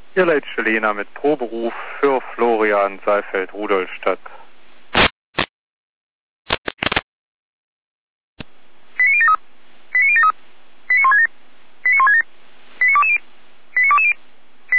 Ihr Leitschelena mit Proberuf für Florian Seifeld, Rudolstadt.